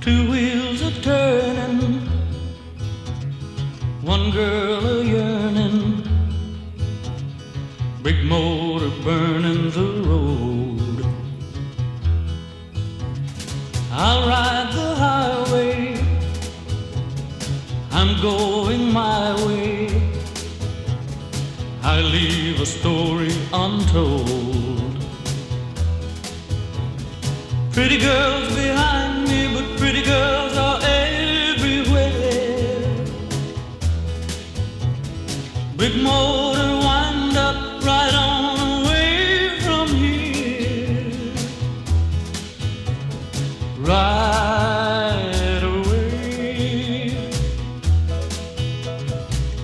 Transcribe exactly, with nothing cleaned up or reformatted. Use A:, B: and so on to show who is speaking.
A: Two wheels are turning, one girl a yearning, big motor burning the road. I'll ride the highway, I'm going my way. I leave a story untold. Pretty girls behind me, but pretty girls are everywhere. Big motor